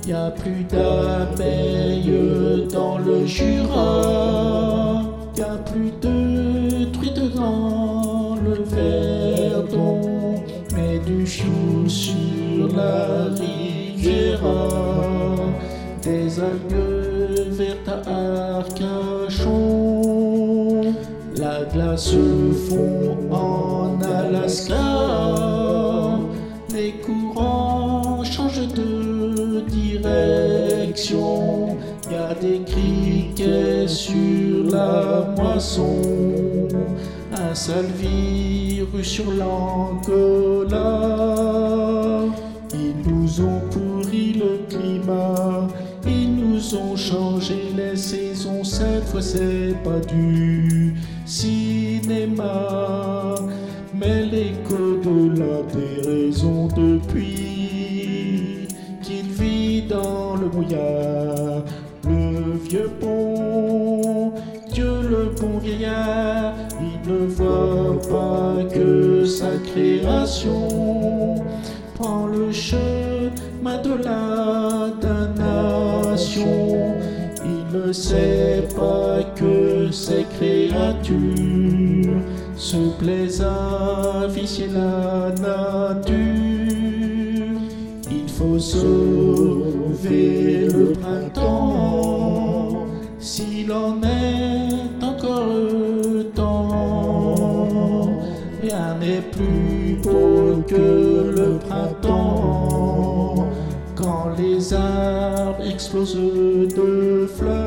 Y a plus d'abeilles dans le Jura, y a plus de truites dans le Verdon, mais du chou sur la Riviera, des algues vertes à Arcachon, la glace fond en Alaska, les courants changent de direction, y a des criquets sur la moisson, un sale virus sur l'Angola. Ils nous ont pourri le climat, ils nous ont changé les saisons, cette fois c'est pas du cinéma, mais l'écho de la déraison depuis qu'il vit dans le brouillard. Le vieux pont, Dieu le bon vieillard, il ne voit pas que sa création prend le chemin de la damnation. Il ne sait pas que ces créatures se plaisent à vicier la nature. Il faut sauver le printemps, s'il en est encore temps. Rien n'est plus beau que le printemps, quand les arbres explosent de fleurs.